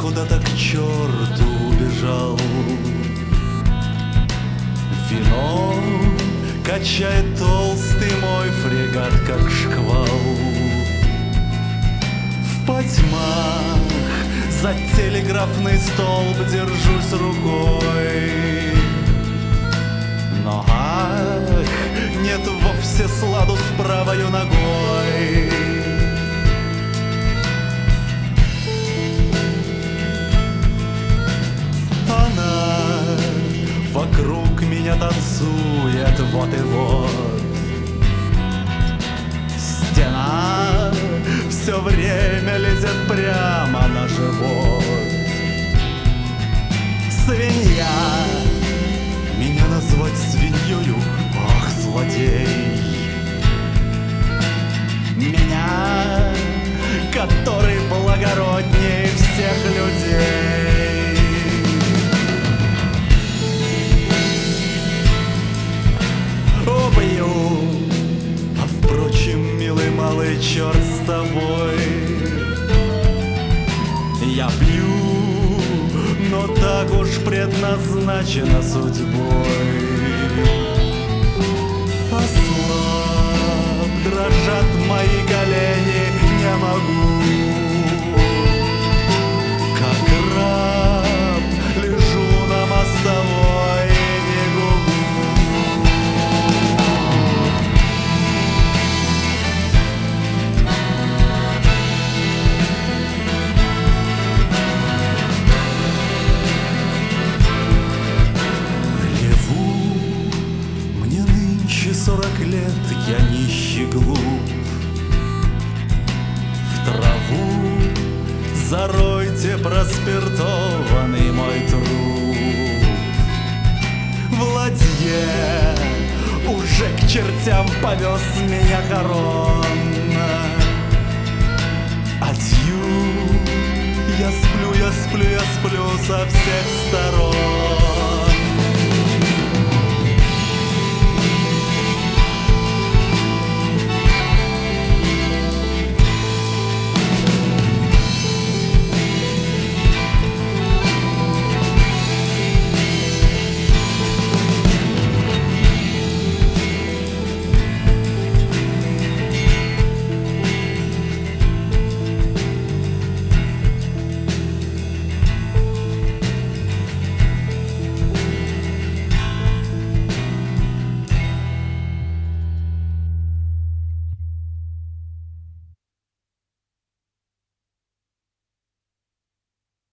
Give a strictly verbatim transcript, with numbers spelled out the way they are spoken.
куда-то к черту убежал. Вино качает толстый мой фрегат, как шквал. В потьмах за телеграфный столб держусь рукой, но ах, нет вовсе сладу с правою ногой. Она вокруг меня танцует, вот и вот. Стена все время лезет прямо на живот. Свинья, меня назвать свиньёю, ах, злодей. Меня, который благороднее всех людей. Убью, а впрочем, милый малый, черт с тобой. Я пью, но так уж предназначено судьбой. Ослаб, дрожат мои колени, не могу. Как раб лежу на мостовой и не гугу. Сорок лет, я нищий глуп. В траву заройте проспиртованный мой труп. В ладье уже к чертям повез меня Харон. Адью, я сплю, я сплю, я сплю со всех сторон.